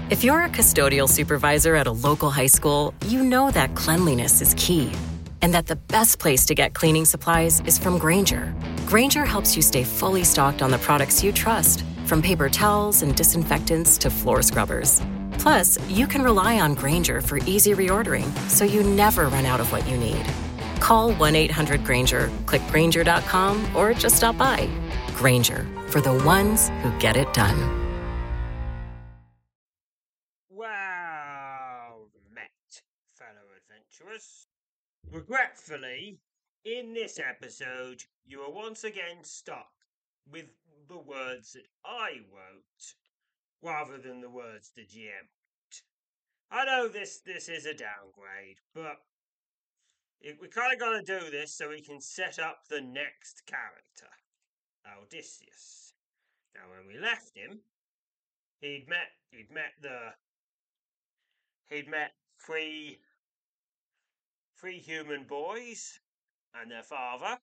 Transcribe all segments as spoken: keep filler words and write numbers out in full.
If you're a custodial supervisor at a local high school, you know that cleanliness is key, and that the best place to get cleaning supplies is from Grainger. Grainger helps you stay fully stocked on the products you trust, from paper towels and disinfectants to floor scrubbers. Plus, you can rely on Grainger for easy reordering, so you never run out of what you need. Call one eight hundred Grainger, click Grainger dot com, or just stop by. Grainger, for the ones who get it done. Well met, fellow adventurers. Regretfully, in this episode, you are once again stuck with the words that I wrote rather than the words the G M wrote. I know this this is a downgrade, but it, we kind of got to do this so we can set up the next character, Odysseus. Now, when we left him, he'd met he'd met the he'd met three three human boys and their father,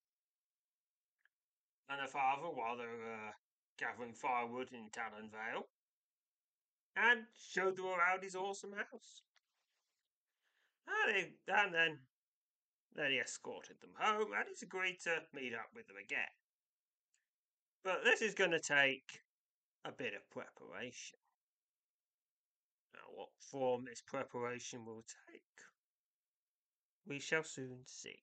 and their father while they were uh, gathering firewood in Talon Vale, and showed them around his awesome house. And, he, and then, then he escorted them home, and he's agreed to meet up with them again. But this is going to take a bit of preparation. Now, what form this preparation will take, we shall soon see.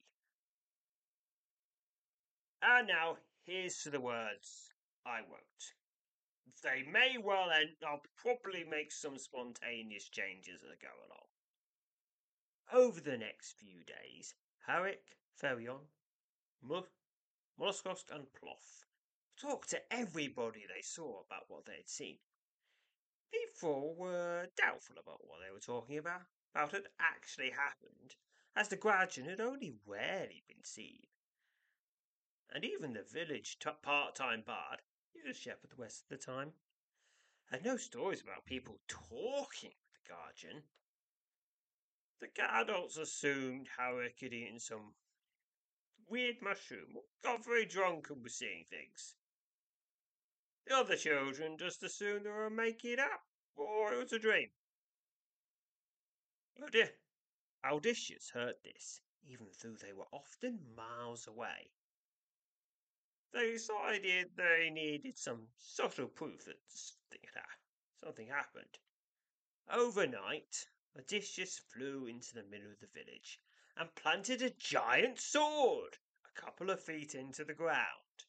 And now, here's to the words I wrote. They may well end. I'll probably make some spontaneous changes as I go along. Over the next few days, Harrick, Ferion, Molluskos, and Ploth talked to everybody they saw about what they had seen. The four were doubtful about what they were talking about, about had actually happened, as the Gradgeon had only rarely been seen. And even the village t- part-time bard, he was a shepherd the rest of the time, had no stories about people talking with the Guardian. The adults assumed Harrick had eaten some weird mushroom, or got very drunk and was seeing things. The other children just assumed they were making it up, or it was a dream. Oh dear. Odysseus heard this, even though they were often miles away. They decided they needed some subtle proof that something happened. Overnight, Odysseus flew into the middle of the village and planted a giant sword a couple of feet into the ground.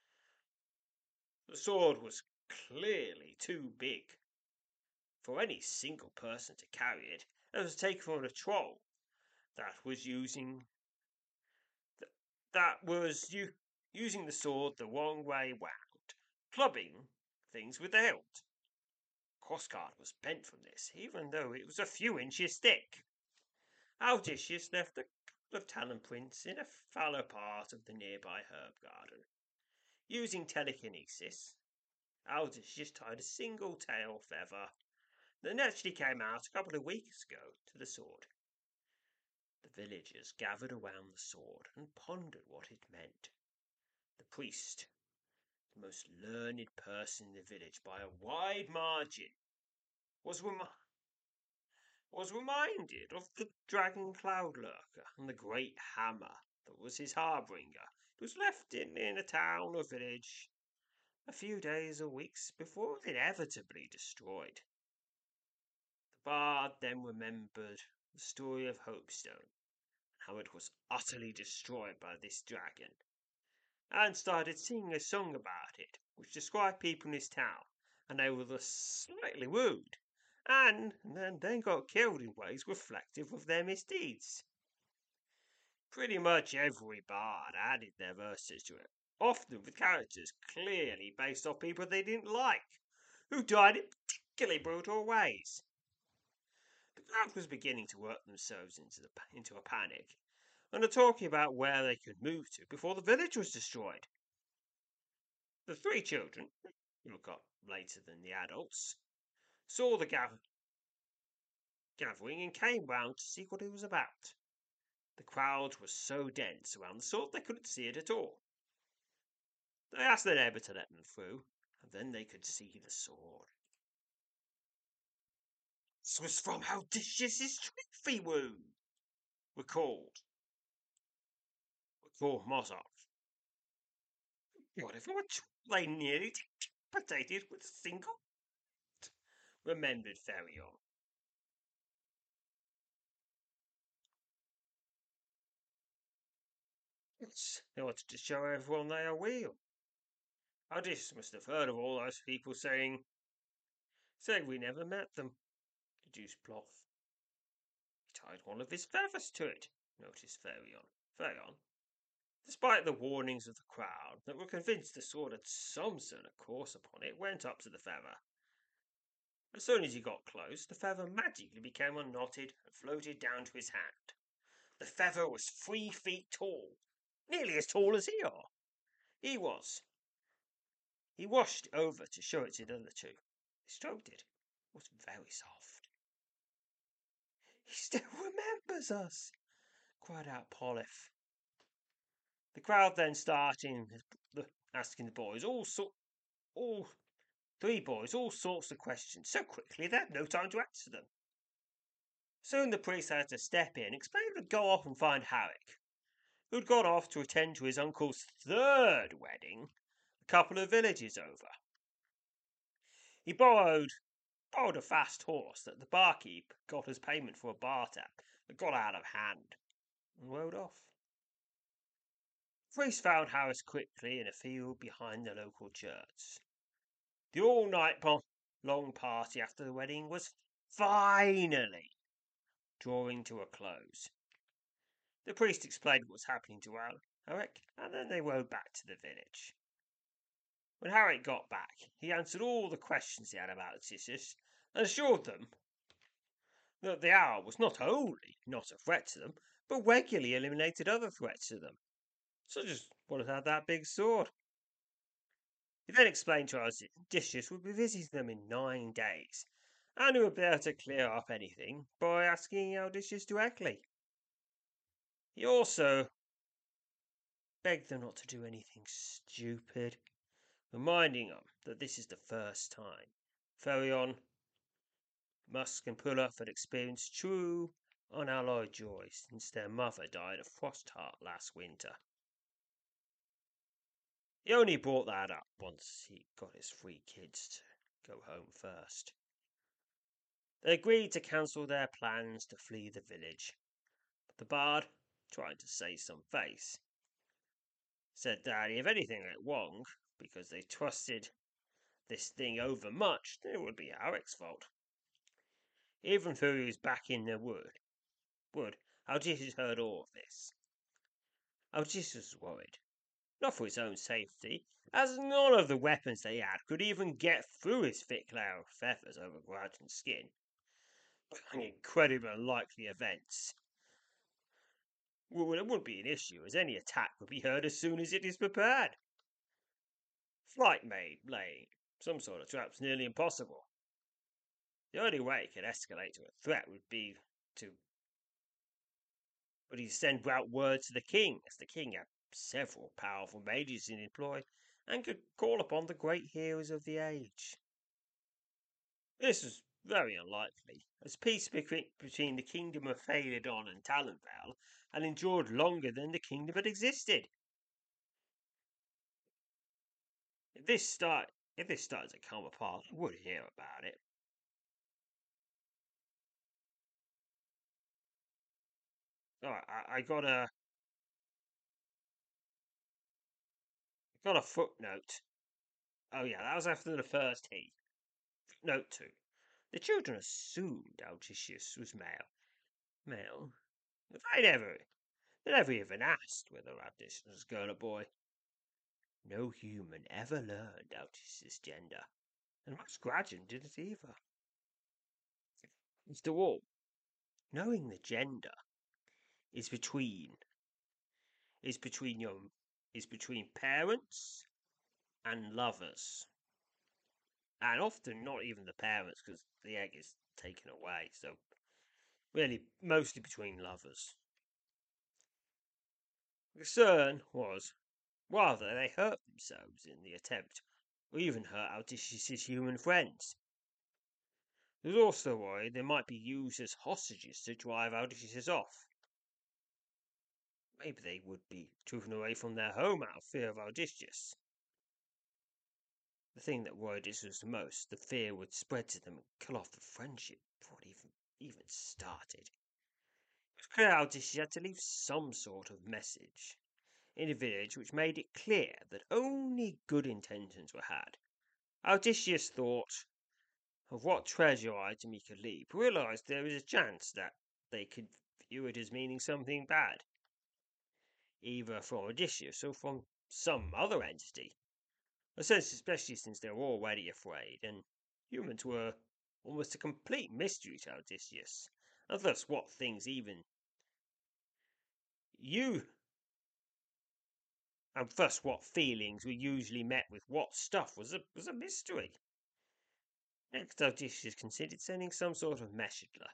The sword was clearly too big for any single person to carry it, and was taken from a troll that was using th- that was u- using the sword the wrong way round, clubbing things with the hilt. Crossguard was bent from this, even though it was a few inches thick. Odysseus left a couple of talon prints in a fallow part of the nearby herb garden. Using telekinesis, Odysseus tied a single tail feather that naturally came out a couple of weeks ago to the sword. The villagers gathered around the sword and pondered what it meant. The priest, the most learned person in the village by a wide margin, was rem- was reminded of the dragon cloud lurker and the great hammer that was his harbinger. It was left in, in a town or village a few days or weeks before it was inevitably destroyed. The bard then remembered the story of Hopestone, and how it was utterly destroyed by this dragon, and started singing a song about it, which described people in his town, and they were slightly rude, and then they got killed in ways reflective of their misdeeds. Pretty much every bard added their verses to it, often with characters clearly based off people they didn't like, who died in particularly brutal ways. The crowd was beginning to work themselves into, the, into a panic, and are talking about where they could move to before the village was destroyed. The three children, who got later than the adults, saw the gather- gathering and came round to see what it was about. The crowd was so dense around the sword they couldn't see it at all. They asked their neighbour to let them through, and then they could see the sword. This was from Odysseus' trophy wound. Recalled. Recalled Mozart. What if I they nearly decapitated with a single? Remembered Ferion. They wanted to show everyone they are real. Odysseus must have heard of all those people saying, saying we never met them, deduced Ploth. He tied one of his feathers to it, noticed Ferion. Ferion, despite the warnings of the crowd that were convinced the sword had some sort of course upon it, went up to the feather. As soon as he got close, the feather magically became unknotted and floated down to his hand. The feather was three feet tall, nearly as tall as he are. He was. He washed over to show it to the other two. He stroked it. It was very soft. He still remembers us, cried out Polyph. The crowd then started asking the boys all sort, all three boys all sorts of questions so quickly they had no time to answer them. Soon the priest had to step in, explain to go off and find Harrick, who'd gone off to attend to his uncle's third wedding, a couple of villages over. He borrowed borrowed a fast horse that the barkeep got as payment for a bar tap that got out of hand, and rode off. The priest found Harris quickly in a field behind the local church. The all-night long party after the wedding was finally drawing to a close. The priest explained what was happening to Harrick, and then they rode back to the village. When Harrick got back, he answered all the questions he had about Odysseus and assured them that the owl was not only not a threat to them, but regularly eliminated other threats to them, such as one that had that big sword. He then explained to us that Odysseus would be visiting them in nine days, and he would be able to clear up anything by asking Odysseus directly. He also begged them not to do anything stupid, reminding them that this is the first time Ferion, Musk, and Pulloff had experienced true, unalloyed joy since their mother died of frostheart last winter. He only brought that up once he got his three kids to go home first. They agreed to cancel their plans to flee the village, but the bard, trying to save some face, said that if anything went wrong, because they trusted this thing overmuch, then it would be Harrick's fault. Even though he was back in the wood, wood, Odysseus heard all of this. Odysseus was worried, not for his own safety, as none of the weapons they had could even get through his thick layer of feathers over ground and skin, but an incredibly unlikely events. Well, it wouldn't be an issue, as any attack would be heard as soon as it is prepared. Flight made laying some sort of traps nearly impossible. The only way it could escalate to a threat would be to would he send out word to the king, as the king had several powerful mages in employ, and could call upon the great heroes of the age. This was very unlikely, as peace between the kingdom of Phalidon and Talonvale had endured longer than the kingdom had existed. If this start if this started to come apart, I would hear about it. Alright, I, I got a got a footnote. Oh yeah, that was after the first heat. Note two. The children assumed Odysseus was male. Male? They never, they never even asked whether Odysseus was a girl or boy. No human ever learned Odysseus' gender, and most graduate didn't either. After all, knowing the gender is between is between your is between parents and lovers. And often not even the parents, because the egg is taken away, so really mostly between lovers. The concern was rather they hurt themselves in the attempt, or even hurt Odysseus' human friends. He was also worried they might be used as hostages to drive Odysseus off. Maybe they would be driven away from their home out of fear of Odysseus. The thing that worried Odysseus the most, the fear would spread to them and kill off the friendship before it even, even started. It was clear Odysseus had to leave some sort of message in a village which made it clear that only good intentions were had. Odysseus thought of what treasure item he could leave, but realized there was a chance that they could view it as meaning something bad, either from Odysseus or from some other entity. A sense, especially since they were already afraid, and humans were almost a complete mystery to Odysseus, and thus what things even you and thus what feelings were usually met with what stuff was a was a mystery. Next, Odysseus considered sending some sort of messenger.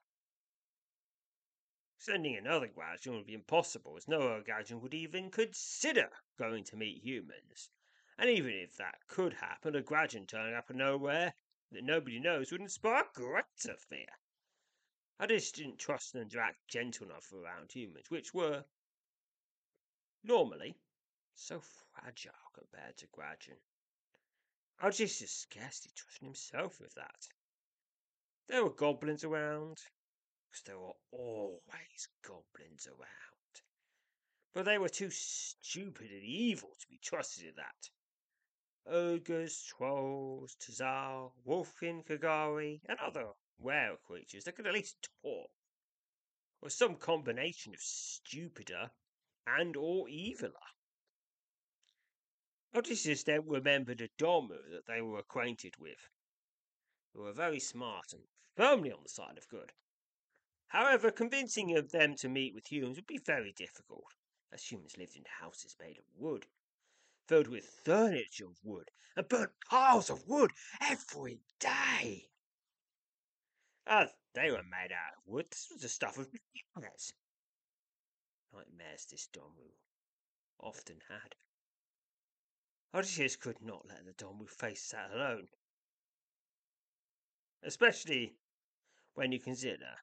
Sending another Gradgeon would be impossible, as no other Gradgeon would even consider going to meet humans. And even if that could happen, a Gradgeon turning up from nowhere that nobody knows would inspire greater fear. Odysseus didn't trust them to act gentle enough around humans, which were, normally, so fragile compared to Gradgeon. Odysseus scarcely trusted himself with that. There were goblins around, because there were always goblins around. But they were too stupid and evil to be trusted in that. Ogres, trolls, Tazal, Wolfkin, Kagari, and other rare creatures that could at least talk, or some combination of stupider and or eviler. Odysseus then remembered a Domu that they were acquainted with, who were very smart and firmly on the side of good. However, convincing of them to meet with humans would be very difficult, as humans lived in houses made of wood, filled with furniture of wood, and burnt piles of wood every day. As they were made out of wood, this was the stuff of nightmares. Nightmares this Domu often had. Odysseus could not let the Domu face that alone, especially when you consider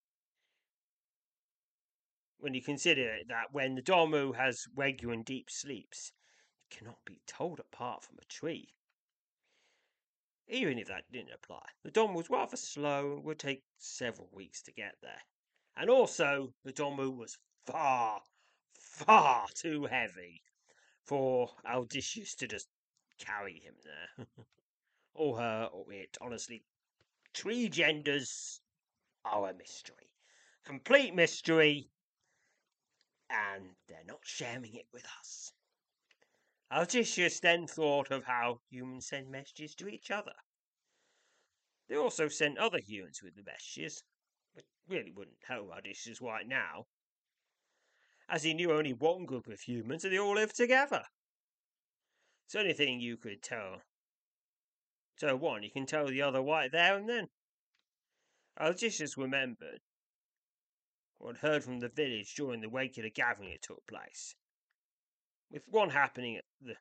when you consider that when the Domu has regular and deep sleeps, it cannot be told apart from a tree. Even if that didn't apply, the Domu was rather slow and would take several weeks to get there. And also, the Domu was far, far too heavy for Odysseus to just carry him there. or her, or it. Honestly, tree genders are a mystery. Complete mystery, and they're not sharing it with us. Odysseus then thought of how humans send messages to each other. They also sent other humans with the messages, but really wouldn't help Odysseus right now, as he knew only one group of humans and they all lived together. It's the only thing you could tell. Tell one, you can tell the other right there and then. Odysseus remembered what heard from the village during the regular gathering that took place, with one happening at the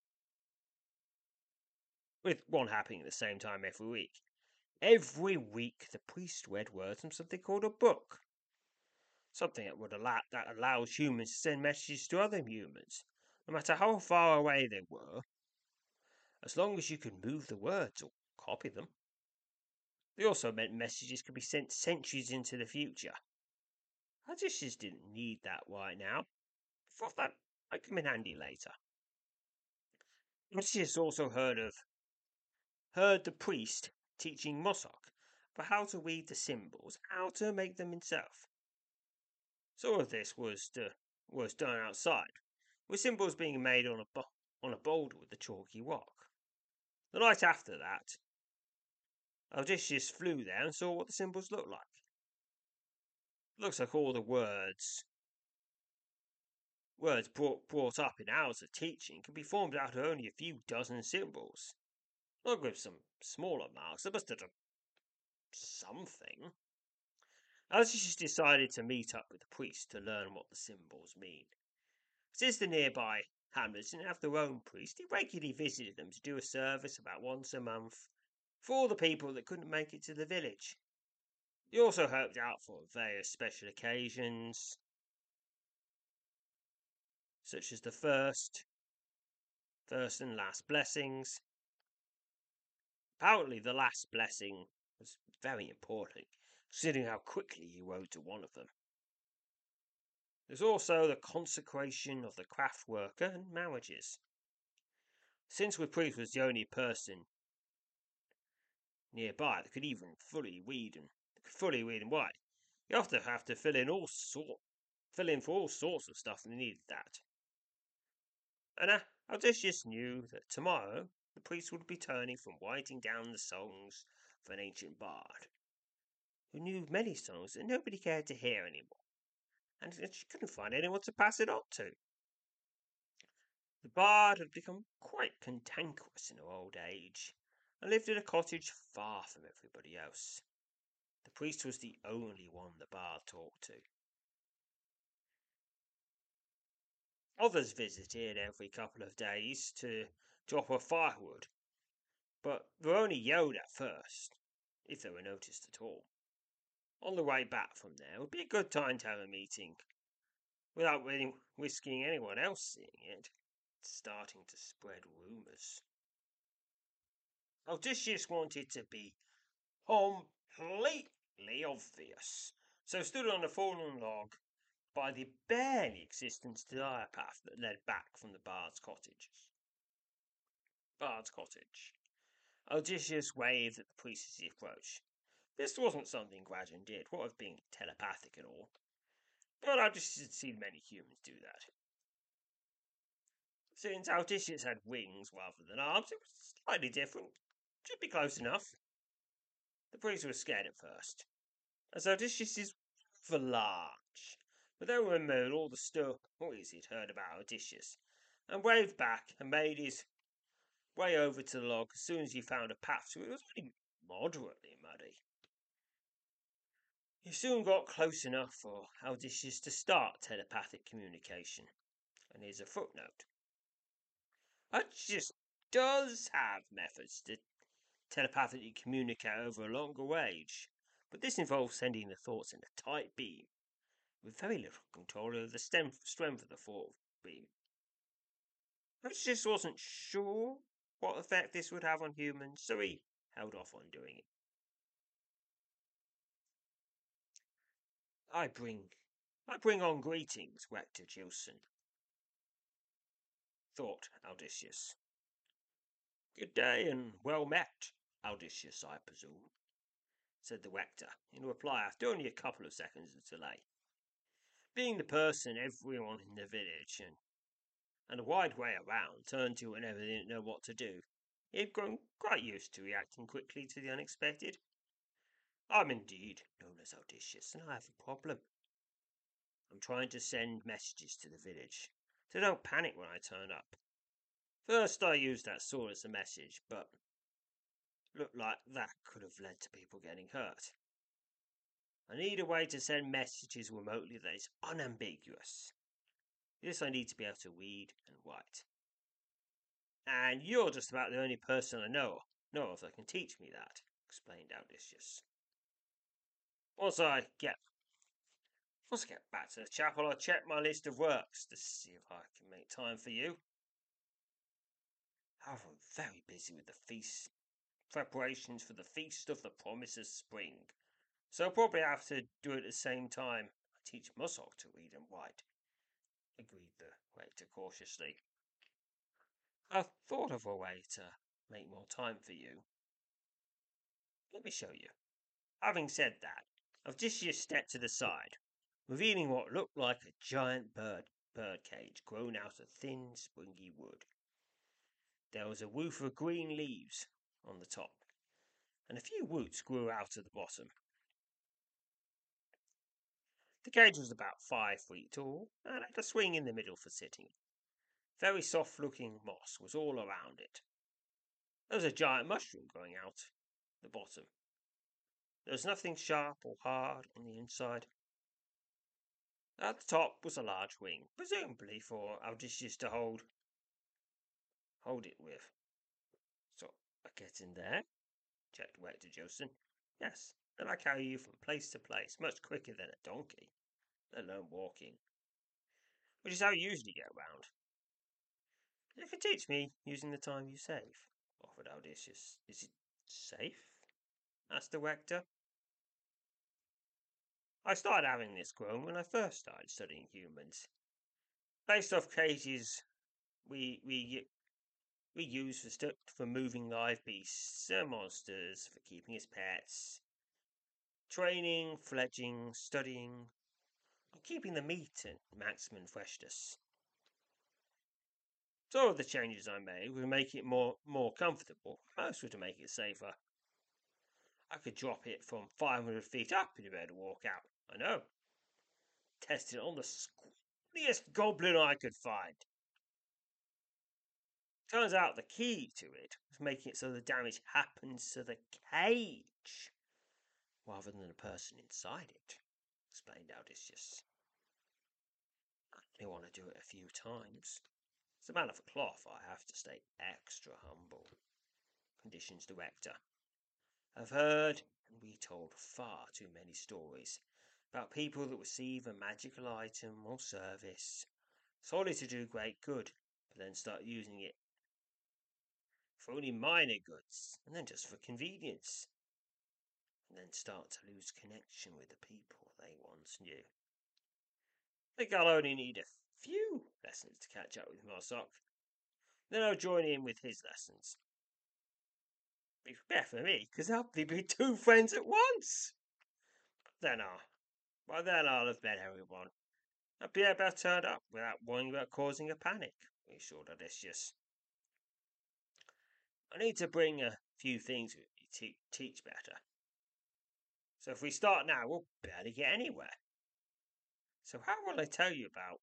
with one happening at the same time every week. Every week, the priest read words from something called a book, something that would allow that allows humans to send messages to other humans, no matter how far away they were, as long as you could move the words or copy them. They also meant messages could be sent centuries into the future. Odysseus didn't need that right now. I thought that might come in handy later. Odysseus also heard of heard the priest teaching Mosok for how to read the symbols, how to make them himself. Some of this was to, was done outside, with symbols being made on a bo- on a boulder with the chalky rock. The night after that, Odysseus flew there and saw what the symbols looked like. It looks like all the words words brought, brought up in hours of teaching can be formed out of only a few dozen symbols. Not with some smaller marks, they must have done something. Odysseus decided to meet up with the priest to learn what the symbols mean. Since the nearby hamlets didn't have their own priest, he regularly visited them to do a service about once a month for all the people that couldn't make it to the village. He also helped out for various special occasions, such as the first, first and last blessings. Apparently, the last blessing was very important, considering how quickly he rode to one of them. There's also the consecration of the craft worker and marriages. Since Reprieve was the only person nearby that could even fully read and could fully read and write, you often have to fill in all sort, fill in for all sorts of stuff and needed that. And uh, Odysseus knew that tomorrow the priest would be turning from writing down the songs of an ancient bard, who knew many songs that nobody cared to hear anymore, and she couldn't find anyone to pass it on to. The bard had become quite cantankerous in her old age, and lived in a cottage far from everybody else. The priest was the only one the bard talked to. Others visited every couple of days to drop off firewood, but were only yelled at first, if they were noticed at all. On the way back from there would be a good time to have a meeting, without really risking anyone else seeing it. It's starting to spread rumours. Odysseus wanted to be completely obvious, so stood on a fallen log by the barely existent stair path that led back from the bard's cottage. Bard's cottage. Odysseus waved at the priest as he approached. This wasn't something Gradon did, what of being telepathic and all, but Odysseus had seen many humans do that. Since Odysseus had wings rather than arms, it was slightly different. Should be close enough. The priest was scared at first, as Odysseus was large, but then remembered all the stories he'd heard about Odysseus, and waved back and made his way over to the log as soon as he found a path so it was only moderately muddy. He soon got close enough for Odysseus to start telepathic communication, and here's a footnote. Odysseus does have methods to telepathically communicate over a longer range, but this involves sending the thoughts in a tight beam, with very little control over the strength of the thought beam. Odysseus wasn't sure what effect this would have on humans, so he held off on doing it. I bring, I bring on greetings, Rector Gilson, thought Odysseus. Good day and well met, Odysseus, I presume, said the rector, in reply after only a couple of seconds of delay. Being the person everyone in the village and, and a wide way around turned to whenever they didn't know what to do, he had grown quite used to reacting quickly to the unexpected. I'm indeed known as Odysseus, and I have a problem. I'm trying to send messages to the village, so don't panic when I turn up. First I used that sword as a message, but looked like that could have led to people getting hurt. I need a way to send messages remotely that is unambiguous. This I need to be able to read and write. And you're just about the only person I know, know of that can teach me that, explained Odysseus. Once I get once I get back to the chapel, I'll check my list of works to see if I can make time for you. However, I'm very busy with the feast preparations for the Feast of the Promise of Spring, so I'll probably have to do it at the same time I teach Musok to read and write, agreed the rector cautiously. I've thought of a way to make more time for you. Let me show you. Having said that, Odysseus stepped to the side, revealing what looked like a giant bird bird cage grown out of thin, springy wood. There was a roof of green leaves on the top, and a few roots grew out of the bottom. The cage was about five feet tall, and had a swing in the middle for sitting. Very soft-looking moss was all around it. There was a giant mushroom growing out the bottom. There was nothing sharp or hard on the inside. At the top was a large wing, presumably for Odysseus to hold hold it with. So I get in there, checked Rector Jilson. Yes, then I carry you from place to place much quicker than a donkey, let alone walking. Which is how you usually get around. You can teach me using the time you save, offered Odysseus. Is it safe? Asked the Rector. I started having this grown when I first started studying humans. Based off cages we we we use for stu- for moving live beasts and monsters for keeping as pets, training, fledging, studying, and keeping the meat at maximum freshness. So all of the changes I made would make it more more comfortable. Most were to make it safer. I could drop it from five hundred feet up and be able to walk out. I know. Tested it on the squirmiest goblin I could find. Turns out the key to it was making it so the damage happens to the cage rather than the person inside it, explained Odysseus. I only want to do it a few times. As a man of cloth, I have to stay extra humble, conditions the Rector. I've heard and retold far too many stories about people that receive a magical item or service solely to do great good, but then start using it for only minor goods, and then just for convenience, and then start to lose connection with the people they once knew. I think I'll only need a few lessons to catch up with Marsoc. Then I'll join in with his lessons. Be better for me, because I'll be two friends at once. Then I'll, well, then I'll have met everyone. I'll be able to turn up without worrying about causing a panic, reassured Odysseus. I need to bring a few things with me to teach better. So if we start now, we'll barely get anywhere. So how will I tell you about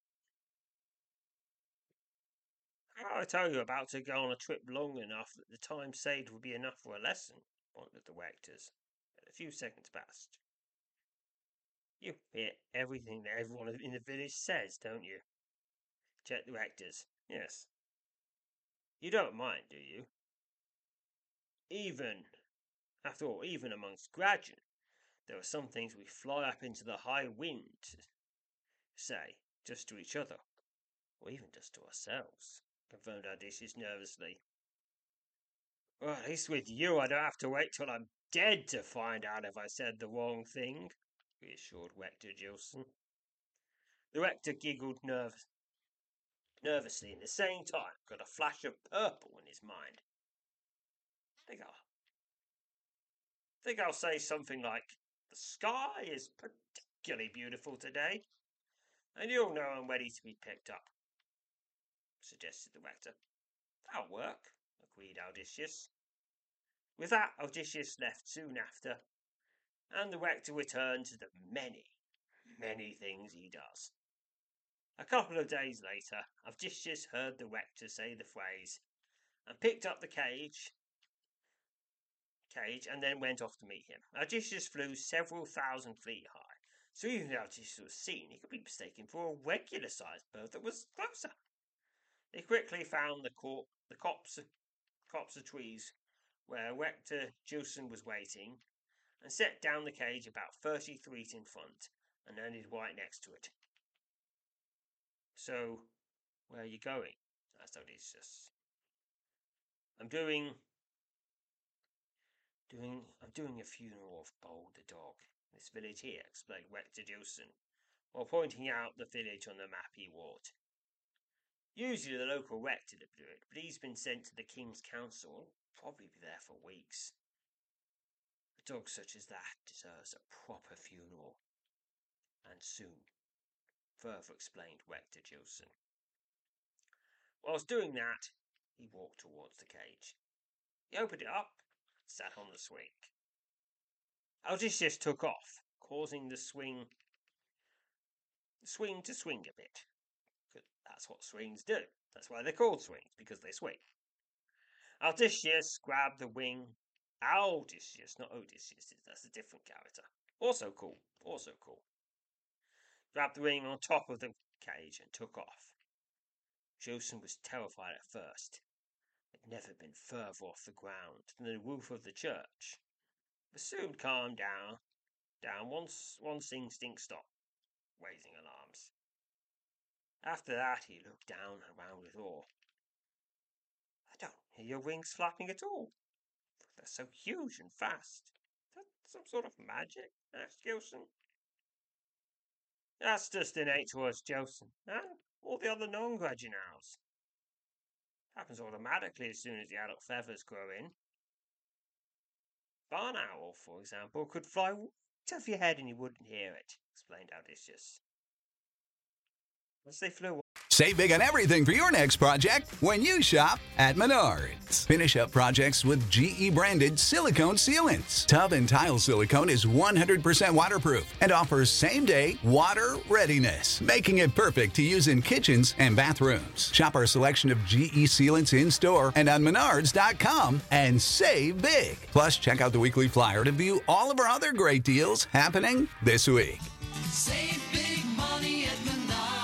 how will I tell you about to go on a trip long enough that the time saved will be enough for a lesson? Wondered the Rectors. A few seconds passed. You hear everything that everyone in the village says, don't you? Checked the Rectors. Yes. You don't mind, do you? Even, after all, even amongst Gradgeon, there are some things we fly up into the high wind to say, just to each other, or even just to ourselves, confirmed Odysseus nervously. Well, at least with you, I don't have to wait till I'm dead to find out if I said the wrong thing, reassured Rector Jilson. The Rector giggled nervous, nervously, and at the same time got a flash of purple in his mind. I think I'll, think I'll say something like, the sky is particularly beautiful today, and you'll know I'm ready to be picked up, suggested the Rector. That'll work, agreed Odysseus. With that, Odysseus left soon after, and the Rector returned to the many, many things he does. A couple of days later, Odysseus heard the Rector say the phrase, and picked up the cage, cage, and then went off to meet him. Odysseus flew several thousand feet high, so even though Odysseus was seen, he could be mistaken for a regular-sized bird that was closer. They quickly found the, cor- the copse, copse of trees where Rector Jilson was waiting, and set down the cage about thirty feet in front, and landed right next to it. So, where are you going? Asked Odysseus. I'm doing, doing, I'm doing a funeral of Bold the dog. This village here, explained Rector Jilson, while pointing out the village on the map he walked. Usually the local rector would do it, but he's been sent to the King's Council and will probably be there for weeks. A dog such as that deserves a proper funeral. And soon, further explained Rector Jilson. Whilst doing that, he walked towards the cage. He opened it up and sat on the swing. Odysseus took off, causing the swing, the swing to swing a bit. That's what swings do. That's why they're called swings, because they swing. Odysseus grabbed the wing. Odysseus, not Odysseus. That's a different character. Also cool. Also cool. Grabbed the wing on top of the cage and took off. Jilson was terrified at first. It had never been further off the ground than the roof of the church. but soon calmed down, down once, once instinct stopped raising alarms. After that, he looked down around with awe. I don't hear your wings flapping at all. They're so huge and fast. Is that some sort of magic? Asked Gilson. That's just innate to us, Gilson, and all the other non-graduates. Happens automatically as soon as the adult feathers grow in. Barn owl, for example, could fly right off your head and you wouldn't hear it, explained Odysseus. As they flew. Save big on everything for your next project when you shop at Menards. Finish up projects with G E branded silicone sealants. Tub and tile silicone is one hundred percent waterproof and offers same-day water readiness, making it perfect to use in kitchens and bathrooms. Shop our selection of G E sealants in-store and on menards dot com and save big. Plus, check out the weekly flyer to view all of our other great deals happening this week. Save big money at Menards.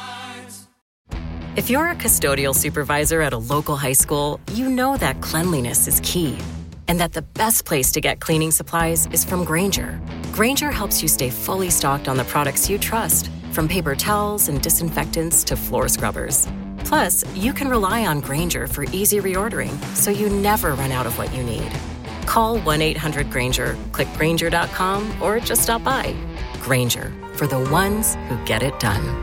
If you're a custodial supervisor at a local high school, you know that cleanliness is key, and that the best place to get cleaning supplies is from Grainger. Grainger helps you stay fully stocked on the products you trust, from paper towels and disinfectants to floor scrubbers. Plus, you can rely on Grainger for easy reordering, so you never run out of what you need. Call one eight hundred Grainger, click Grainger dot com, or just stop by. Grainger, for the ones who get it done.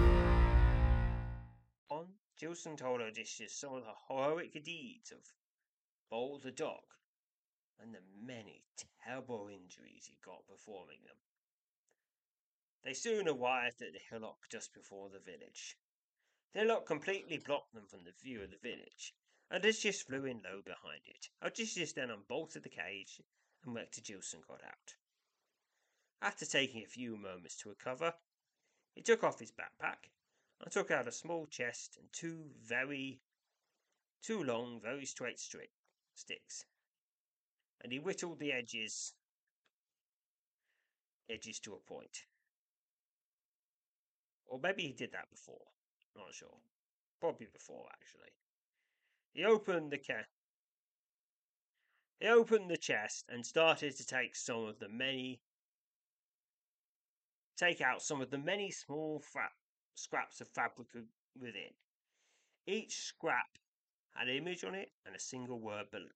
Gilson told Odysseus some of the heroic deeds of Bold the dog and the many terrible injuries he got performing them. They soon arrived at the hillock just before the village. The hillock completely blocked them from the view of the village. Odysseus flew in low behind it. Odysseus then unbolted the cage and Rector Gilson got out. After taking a few moments to recover, he took off his backpack and took out a small chest and two very, two long, very straight stri- sticks. And he whittled the edges, edges to a point. Or maybe he did that before. Not sure. Probably before, actually. He opened the ca- He opened the chest and started to take some of the many, take out some of the many small fra- scraps of fabric within. Each scrap had an image on it and a single word below.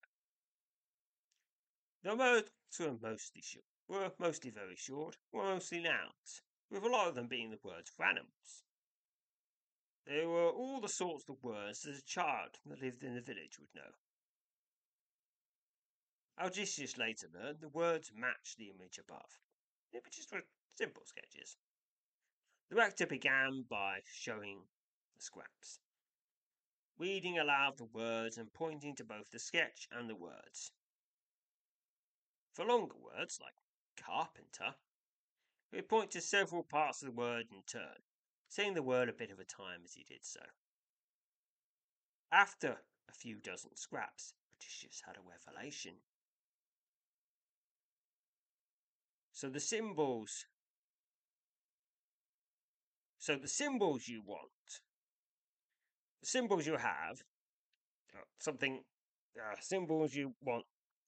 The words were mostly short, were mostly very short, were mostly nouns, with a lot of them being the words for animals. They were all the sorts of words that a child that lived in the village would know. Odysseus later learned the words matched the image above. The images were simple sketches. The rector began by showing the scraps, reading aloud the words and pointing to both the sketch and the words. For longer words, like carpenter, he would point to several parts of the word in turn, saying the word a bit of a time as he did so. After a few dozen scraps, Odysseus had a revelation. So the symbols So the symbols you want, the symbols you have, uh, something, uh, symbols you want.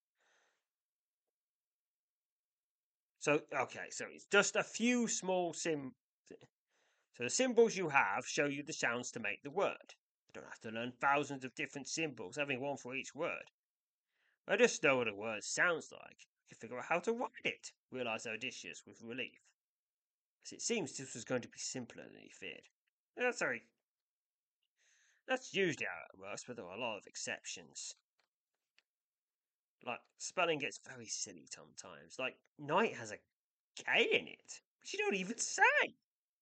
So, okay, so it's just a few small sim. So the symbols you have show you the sounds to make the word. You don't have to learn thousands of different symbols, having one for each word. I just know what a word sounds like. I can figure out how to write it, realised Odysseus with relief, as it seems this was going to be simpler than he feared. Yeah, sorry. That's usually how it works, but there are a lot of exceptions. Like, spelling gets very silly sometimes. Like, night has a K in it, which you don't even say.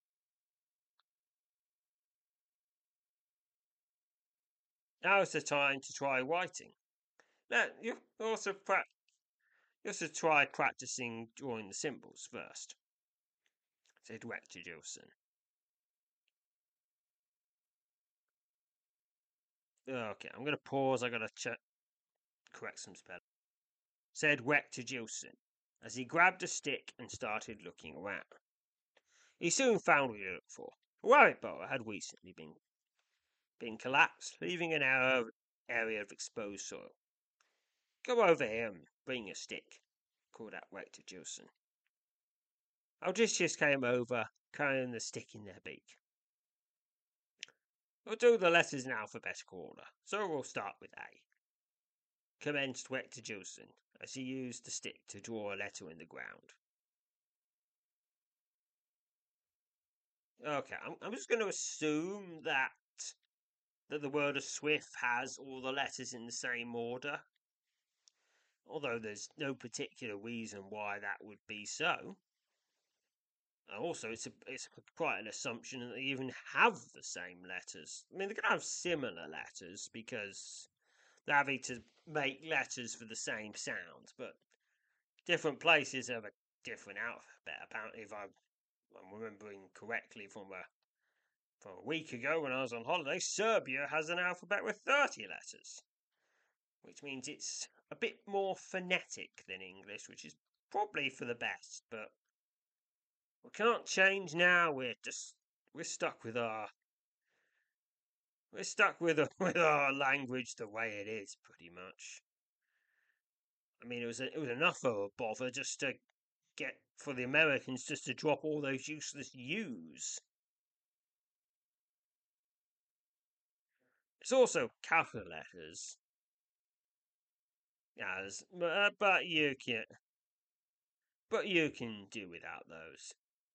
Now's the time to try writing. Now, you also, pra- you also try practicing drawing the symbols first, said Rector Gilson. Okay, I'm going to pause. I got to check, correct some spelling. Said Rector Gilson, as he grabbed a stick and started looking around. He soon found what he looked for. A rabbit burrow had recently been, been collapsed, leaving an area of exposed soil. Go over here and bring a stick. called out Rector Gilson. Odysseus came over, carrying the stick in their beak. We'll do the letters in alphabetical order, so we'll start with A, commenced Rector Gilson, as he used the stick to draw a letter in the ground. Okay, I'm, I'm just going to assume that that the word of Swift has all the letters in the same order, although there's no particular reason why that would be so. Also, it's a, it's quite an assumption that they even have the same letters. I mean, they're going to have similar letters because they're having to make letters for the same sound, but different places have a different alphabet. Apparently, if I'm, I'm remembering correctly from a from a week ago when I was on holiday, Serbia has an alphabet with thirty letters, which means it's a bit more phonetic than English, which is probably for the best, but we can't change now. We're just we're stuck with our we're stuck with with our language the way it is, pretty much. I mean, it was a, it was enough of a bother just to get for the Americans just to drop all those useless U's. It's also capital letters, as uh, but you can but you can do without those.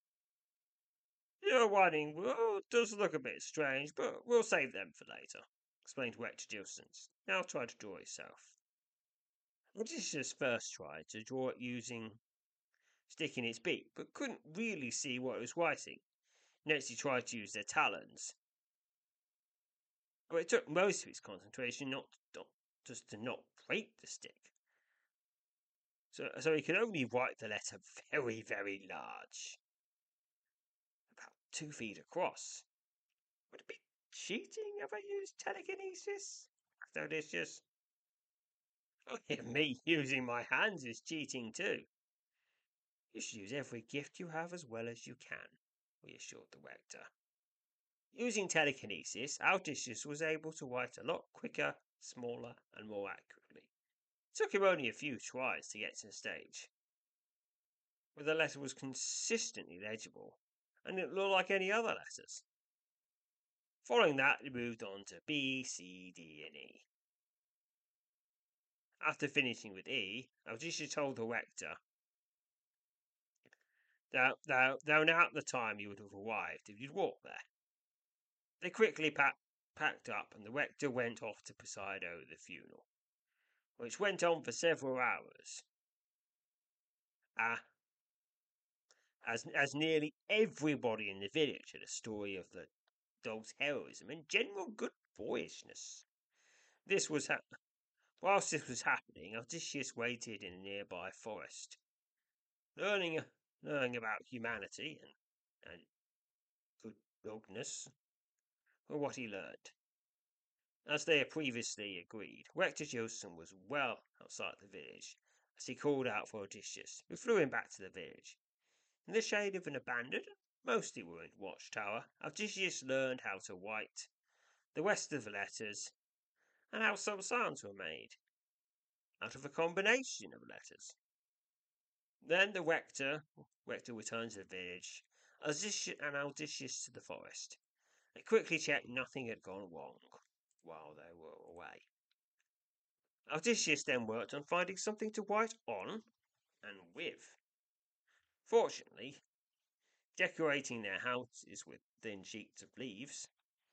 Your writing well, does look a bit strange, but we'll save them for later, explained Rector Gilson. Now try to draw yourself. Odysseus first tried to draw it using stick in its beak, but couldn't really see what it was writing. Next he tried to use their talons. But it took most of his concentration not, not just to not break the stick. So, so he could only write the letter very, very large. About two feet across. Would it be cheating if I used telekinesis? asked Odysseus. Oh, yeah, me using my hands is cheating too. You should use every gift you have as well as you can, reassured the rector. Using telekinesis, Odysseus was able to write a lot quicker, smaller, and more accurately. It took him only a few tries to get to the stage, where the letter was consistently legible, and it looked like any other letters. Following that, he moved on to B, C, D, and E. After finishing with E, Odysseus told the rector that they were now at the time you would have arrived if you'd walked there. They quickly pack, packed up, and the rector went off to preside over the funeral, which went on for several hours. Ah, as as nearly everybody in the village had a story of the dog's heroism and general good boyishness. This was ha- whilst this was happening, Odysseus waited in a nearby forest, learning learning about humanity and and good dogness. For what he learned. As they had previously agreed, Rector Gilson was well outside the village as he called out for Odysseus, who flew him back to the village. In the shade of an abandoned, mostly ruined watchtower, Odysseus learned how to write the rest of the letters and how some sounds were made out of a combination of letters. Then the rector, rector returned to the village, Odysseus and Odysseus to the forest. They quickly checked nothing had gone wrong while they were away. Odysseus then worked on finding something to write on and with. Fortunately, decorating their houses with thin sheets of leaves,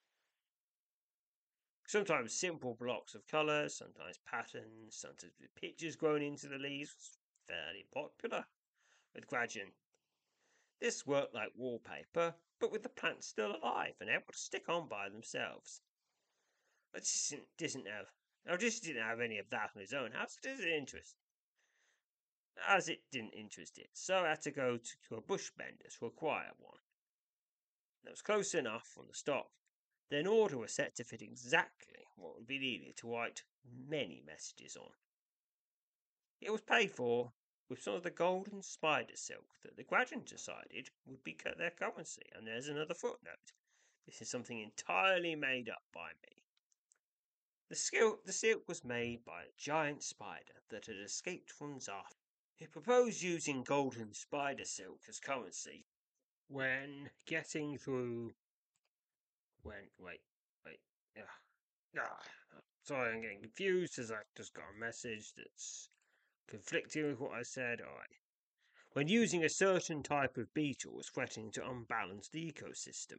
sometimes simple blocks of colour, sometimes patterns, sometimes with pictures grown into the leaves, was fairly popular with Gradgen. This worked like wallpaper, but with the plants still alive and able to stick on by themselves. But this didn't have. Odysseus didn't have any of that in his own house. It didn't interest, as it didn't interest it. So I had to go to, to a bushbender to acquire one. That was close enough from the stock. Then order was set to fit exactly what would be needed to write many messages on. It was paid for with some of the golden spider silk that the Gradgen decided would be their currency. And there's another footnote. This is something entirely made up by me. The silk, the silk was made by a giant spider that had escaped from Zaf. He proposed using golden spider silk as currency when getting through. When. Wait, wait. Yeah. Ah, sorry, I'm getting confused as I just got a message that's conflicting with what I said. Alright. When using a certain type of beetle was threatening to unbalance the ecosystem.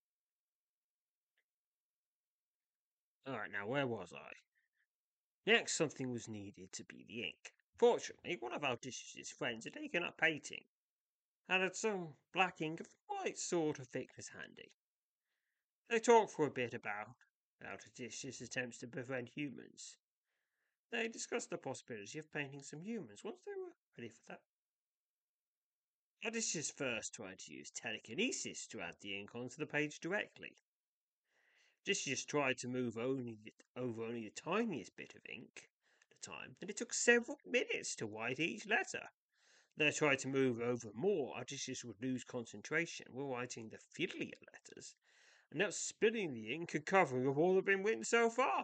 Alright, now where was I? Next, something was needed to be the ink. Fortunately, one of Odysseus' friends had taken up painting, and had some black ink of the right sort of thickness handy. They talked for a bit about, about Odysseus' attempts to befriend humans. They discussed the possibility of painting some humans once they were ready for that. Odysseus first tried to use telekinesis to add the ink onto the page directly. Odysseus tried to move only the, over only the tiniest bit of ink at a time, and it took several minutes to write each letter. Then I tried to move over more. Odysseus would lose concentration while writing the fiddlier letters, and now spilling the ink and covering up all that had been written so far.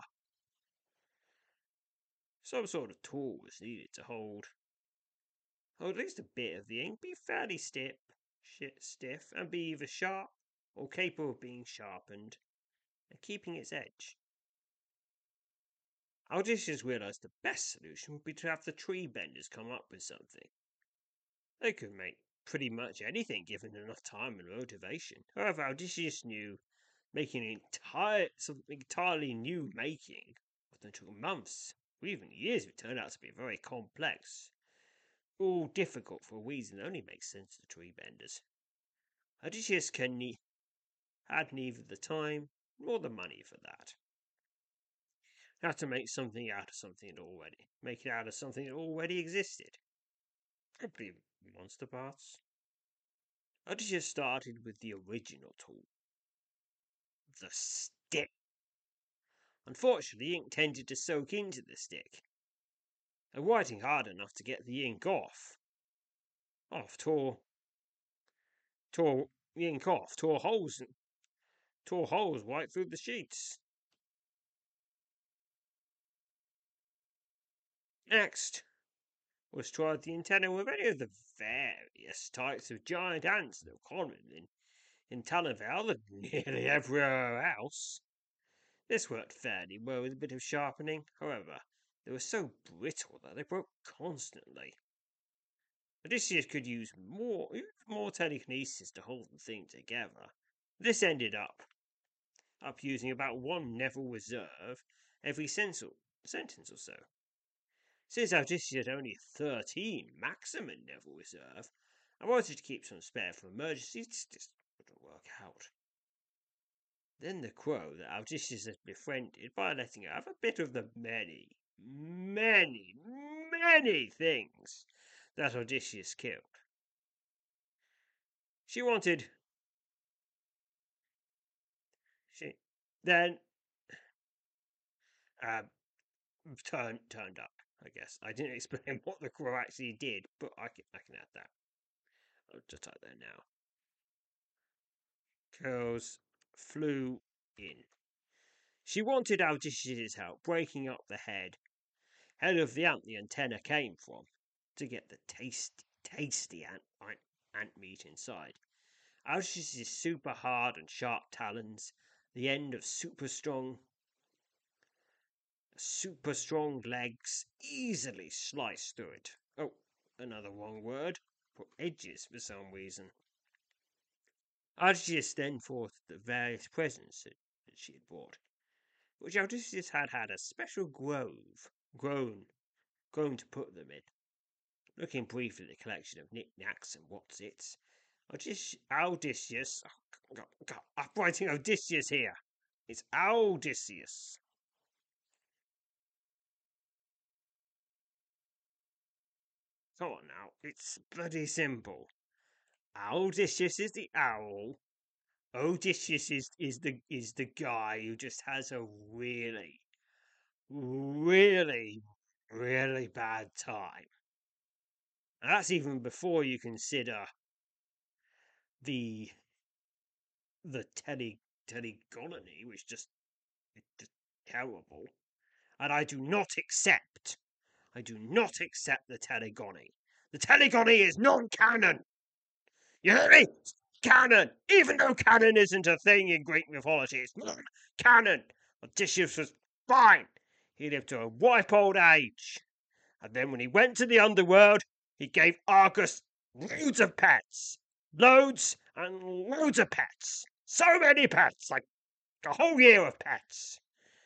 Some sort of tool was needed to hold, or at least a bit of the ink, be fairly stiff, stiff, and be either sharp or capable of being sharpened and keeping its edge. Odysseus realized the best solution would be to have the tree benders come up with something. They could make pretty much anything given enough time and motivation. However, Odysseus knew making an entire something entirely new making often took months or even years. It turned out to be very complex, all difficult for a reason that only makes sense to tree benders. Odysseus can ne- had neither the time nor the money for that. How to make something out of something that already make it out of something that already existed. Probably monster parts. Odysseus started with the original tool, the stick. Unfortunately, ink tended to soak into the stick, and writing hard enough to get the ink off, off tore, tore the ink off, tore holes, tore holes right through the sheets. Next was tried the antenna with any of the various types of giant ants that were common in, in Talonvale and nearly everywhere else. This worked fairly well with a bit of sharpening. However, they were so brittle that they broke constantly. Odysseus could use more, more telekinesis to hold the thing together. This ended up up using about one Neville reserve every sentence or so. Since Odysseus had only thirteen maximum Neville reserve, I wanted to keep some spare for emergencies. This just wouldn't work out. Then the crow that Odysseus had befriended by letting her have a bit of the many, many, many things that Odysseus killed. She wanted. She then um, turned turned up. I guess I didn't explain what the crow actually did, but I can I can add that. I'll just type that now. Crows flew in. She wanted Odysseus' help breaking up the head, head of the ant the antenna came from, to get the tasty, tasty ant, ant, ant meat inside. Odysseus' super hard and sharp talons, the end of super strong, super strong legs, easily sliced through it. Oh, another wrong word. For edges for some reason. Odysseus then forth the various presents that, that she had brought, which Odysseus had had a special grove, grown, grown to put them in. Looking briefly at the collection of knickknacks and what's-its, Odysseus, Odysseus, oh, God, God, I'm writing Odysseus here. It's Odysseus. Come on now, it's bloody simple. Odysseus is the owl. Odysseus is, is the is the guy who just has a really, really, really bad time. And that's even before you consider the the tele telegony, which just it's just terrible. And I do not accept, I do not accept the telegony. The telegony is non-canon. You hear me? It's canon. Even though canon isn't a thing in Greek mythology, it's non-canon. Odysseus was fine. He lived to a ripe old age. And then when he went to the underworld, he gave Argus loads of pets. Loads and loads of pets. So many pets, like a whole year of pets.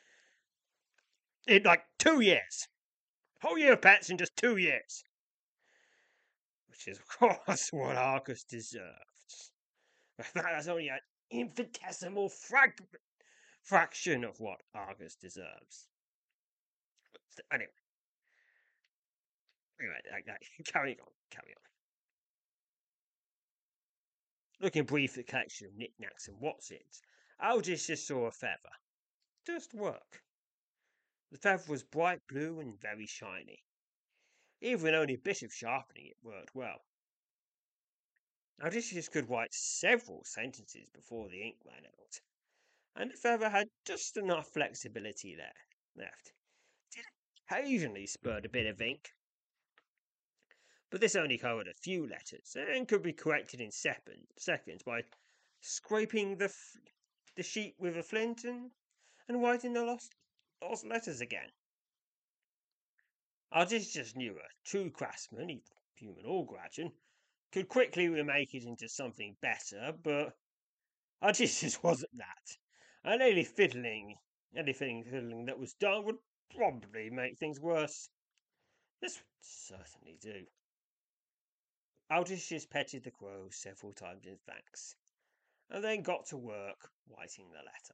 In like two years. A whole year of pets in just two years. Which is, of course, what Argus deserves. That's only an infinitesimal frag- fraction of what Argus deserves. Anyway. Anyway, like that. Carry on, carry on. Looking brief at a collection of knickknacks and what's-its, Odysseus saw a feather. Just work. The feather was bright blue and very shiny. Even only a bit of sharpening it worked well. Odysseus could write several sentences before the ink ran out, and the feather had just enough flexibility there left. It did occasionally spurt a bit of ink, but this only covered a few letters and could be corrected in second, seconds by scraping the f- the sheet with a flint and, and writing the lost, lost letters again. Odysseus knew a true craftsman, human or Grattan, could quickly remake it into something better, but Odysseus wasn't that, and any fiddling, anything fiddling that was done would probably make things worse. This would certainly do. Odysseus petted the crow several times in thanks, and then got to work writing the letter.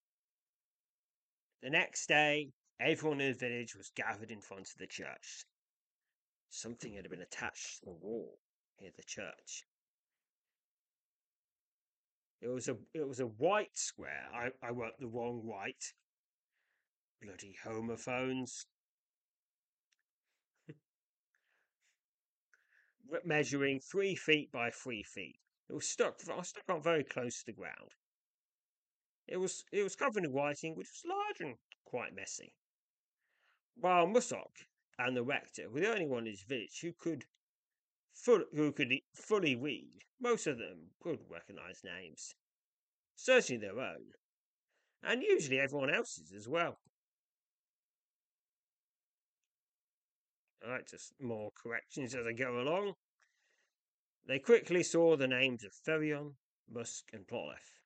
The next day, everyone in the village was gathered in front of the church. Something had been attached to the wall near the church. It was a it was a white square. I, I wrote the wrong white. Bloody homophones. Measuring three feet by three feet. It was stuck stuck on very close to the ground. It was it was covered in writing, which was large and quite messy. While Musok and the rector were the only one in his village who could full, who could fully read, most of them could recognise names, certainly their own, and usually everyone else's as well. Alright, just more corrections as I go along. They quickly saw the names of Therion, Musk, and Ploleth.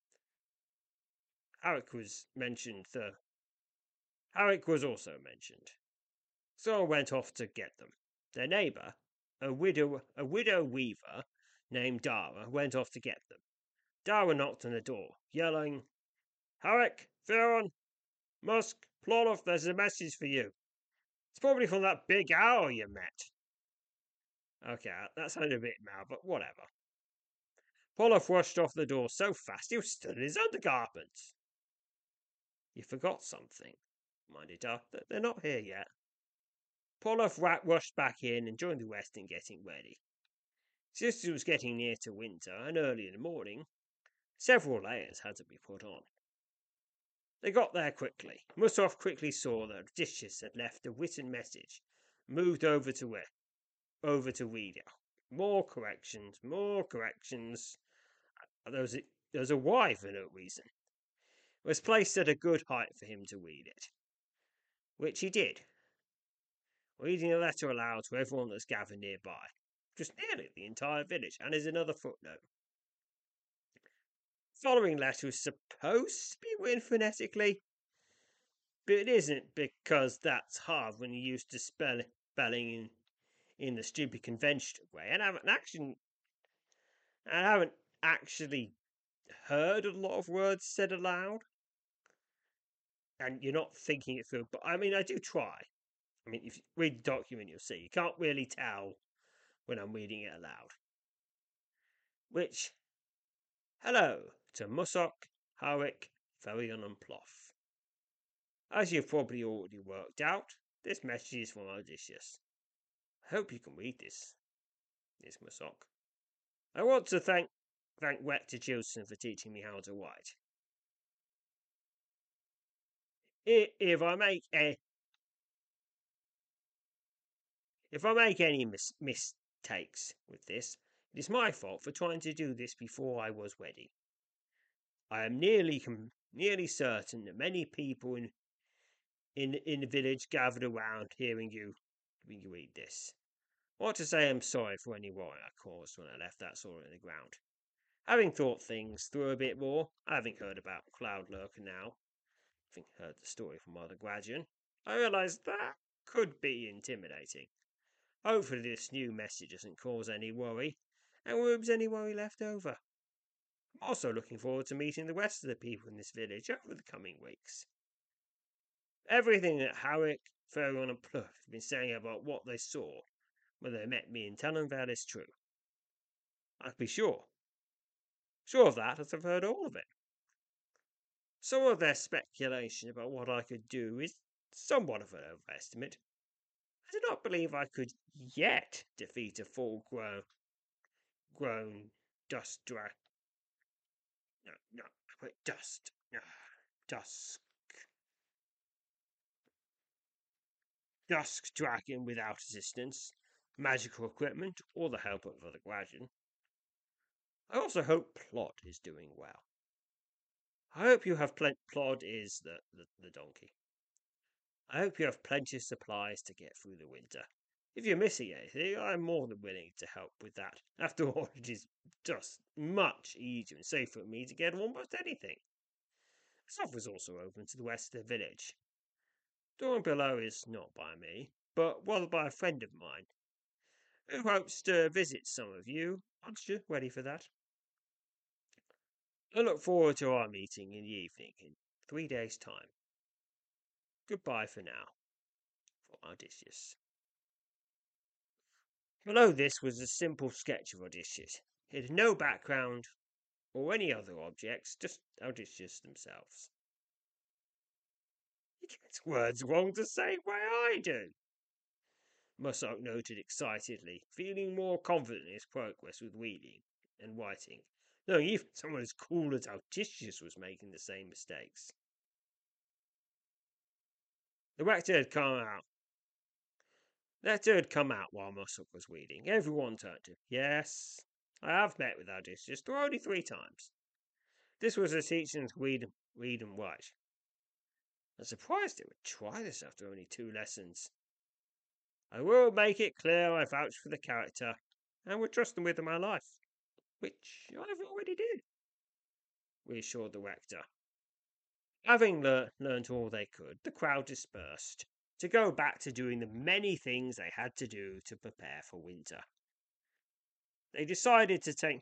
Hawick was mentioned. The Hawick was also mentioned. Someone went off to get them. Their neighbour, a widow, a widow weaver named Dara, went off to get them. Dara knocked on the door, yelling, "Hawick, Therion, Musk, Ploleth, there's a message for you. It's probably from that big owl you met." Okay, that sounded a bit mad, but whatever. Ploleth rushed off the door so fast he was still in his undergarments. "You forgot something," reminded Dara. "They're not here yet." Ploleth rushed back in and joined the rest in getting ready. Since it was getting near to winter and early in the morning, several layers had to be put on. They got there quickly. Musok quickly saw that Odysseus had left a written message, moved over to it, over to read it. More corrections, more corrections. There was a, there was a Y for no reason. It was placed at a good height for him to read it, which he did, reading the letter aloud to everyone that's gathered nearby, just nearly the entire village, and there's another footnote. The following letter is supposed to be written phonetically, but it isn't, because that's hard when you're used to spell, spelling in, in the stupid conventional way, and I haven't actually, I haven't actually heard a lot of words said aloud, and you're not thinking it through, but I mean, I do try. I mean, if you read the document, you'll see. You can't really tell when I'm reading it aloud. Which, hello to Musok, Hawick, Therion, and Ploleth. As you've probably already worked out, this message is from Odysseus. I hope you can read this, this Musok. I want to thank thank Rector Gilson for teaching me how to write. If I make a If I make any mis- mis- takes with this. It is my fault for trying to do this before I was ready. I am nearly com- nearly certain that many people in in in the village gathered around hearing you when you read this. I want to say I'm sorry for any worry I caused when I left that sword in the ground. Having thought things through a bit more, having heard about Cloud Lurker now, having heard the story from Mother Gradgeon, I realised that could be intimidating. Hopefully this new message doesn't cause any worry, and removes any worry left over. I'm also looking forward to meeting the rest of the people in this village over the coming weeks. Everything that Howick, Farion, and Pluff have been saying about what they saw when they met me in Talonvale is true. I can be sure. Sure of that, as I've heard all of it. Some of their speculation about what I could do is somewhat of an overestimate. I do not believe I could yet defeat a full-grown grown dust drag. No, no, wait, dust. Uh, dusk. Dusk dragon without assistance, magical equipment, or the help of the Gradgeon. I also hope Plod is doing well. I hope you have plenty. Plod is the, the, the donkey. I hope you have plenty of supplies to get through the winter. If you're missing anything, I'm more than willing to help with that. After all, it is just much easier and safer for me to get almost anything. This offer is also open to the west of the village. Door below is not by me, but rather by a friend of mine, who hopes to visit some of you once you're ready for that. I look forward to our meeting in the evening in three days' time. Goodbye for now. For Odysseus. Below this was a simple sketch of Odysseus. It had no background or any other objects, just Odysseus themselves. He gets words wrong the same way I do, Mussock noted excitedly, feeling more confident in his progress with reading and writing, knowing even someone as cool as Odysseus was making the same mistakes. The rector had come out. The rector had come out while Mussock was reading. Everyone turned to him. Yes, I have met with Odysseus, though only three times. This was a teaching to read, read and write. I'm surprised they would try this after only two lessons. I will make it clear I vouch for the character and would trust them with my life, which I've already did, reassured the rector. Having lear- learnt all they could, the crowd dispersed to go back to doing the many things they had to do to prepare for winter. They decided to take.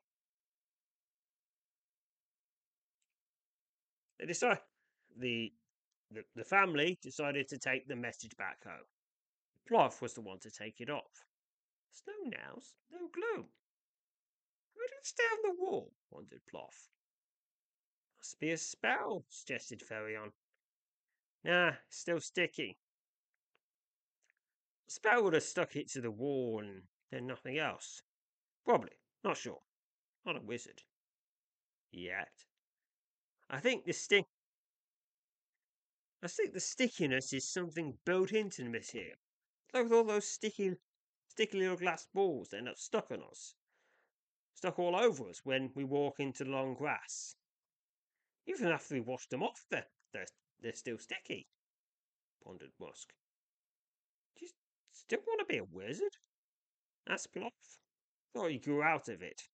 They decided the, the the family decided to take the message back home. Ploff was the one to take it off. Snow nails, no glue. Why did it stay on the wall? Wondered Ploff. Must be a spell, suggested Ferion. Nah, still sticky. A spell would have stuck it to the wall and then nothing else. Probably, not sure. Not a wizard. Yet. I think the stick. I think the stickiness is something built into the material. Like with all those sticky, sticky little glass balls that end up stuck on us. Stuck all over us when we walk into the long grass. Even after we wash them off, they're, they're, they're still sticky, pondered Musk. Do you still want to be a wizard? Asked Ploff. Thought you grew out of it.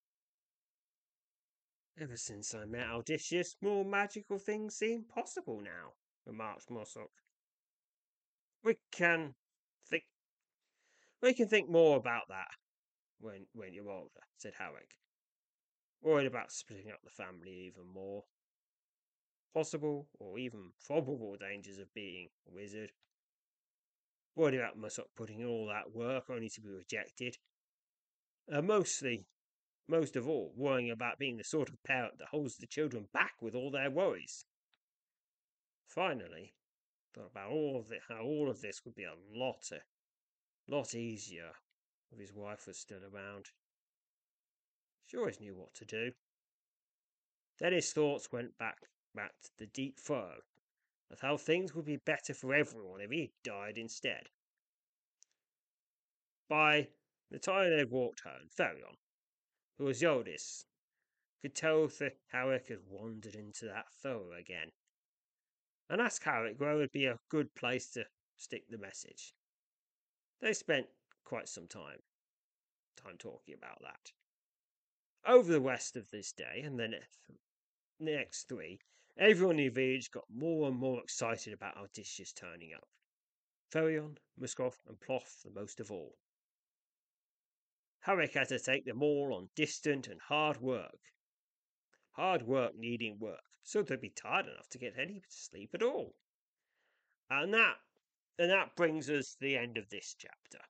Ever since I met Odysseus, more magical things seem possible now, remarked Mossock. We can think we can think more about that when when you're older, said Howick. Worried about splitting up the family even more. Possible or even probable dangers of being a wizard. Worried about Mossock putting in all that work only to be rejected. Uh, mostly Most of all, worrying about being the sort of parent that holds the children back with all their worries. Finally, thought about all of it, how all of this would be a lot, a lot easier if his wife was still around. She always knew what to do. Then his thoughts went back, back to the deep furrow of how things would be better for everyone if he died instead. By The time they walked home, Ferion, who was the oldest, could tell that Harrick had wandered into that furrow again, and asked Harrick where would be a good place to stick the message. They spent quite some time, time talking about that. Over the rest of this day and the next three, everyone in the village got more and more excited about Odysseus turning up. Ferion, Muskov, and Ploff the most of all. Harrick had to take them all on distant and hard work. Hard work needing work, so they'd be tired enough to get any sleep at all. And that, and that brings us to the end of this chapter.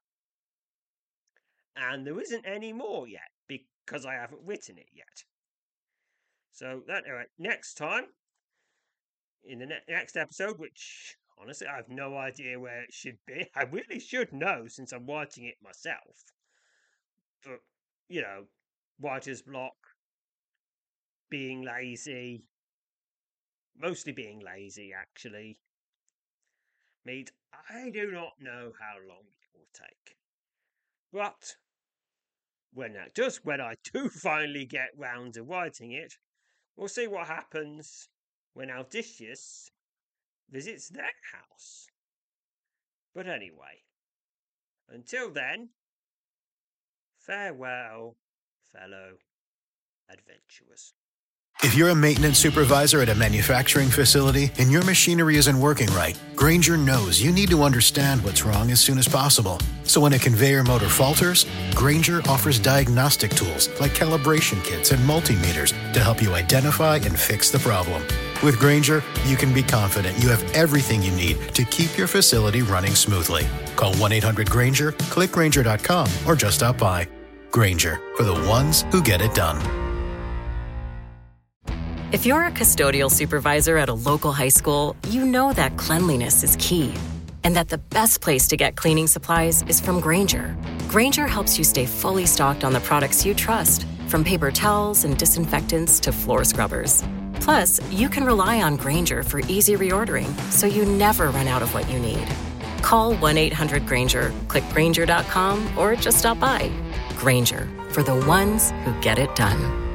And there isn't any more yet, because I haven't written it yet. So that uh, next time, in the ne- next episode, which honestly I have no idea where it should be. I really should know since I'm writing it myself. But, you know, writer's block, being lazy, mostly being lazy actually, means I do not know how long it will take. But when that does, when I do finally get round to writing it, we'll see what happens when Odysseus visits their house. But anyway, until then, farewell, fellow adventurers. If you're a maintenance supervisor at a manufacturing facility and your machinery isn't working right, Grainger knows you need to understand what's wrong as soon as possible. So when a conveyor motor falters, Grainger offers diagnostic tools like calibration kits and multimeters to help you identify and fix the problem. With Grainger, you can be confident you have everything you need to keep your facility running smoothly. Call one eight hundred Grainger, click Grainger dot com, or just stop by. Grainger, for the ones who get it done. If you're a custodial supervisor at a local high school, you know that cleanliness is key, and that the best place to get cleaning supplies is from Grainger. Grainger helps you stay fully stocked on the products you trust, from paper towels and disinfectants to floor scrubbers. Plus, you can rely on Grainger for easy reordering, so you never run out of what you need. Call one eight hundred Grainger, click Grainger dot com, or just stop by. Grainger, for the ones who get it done.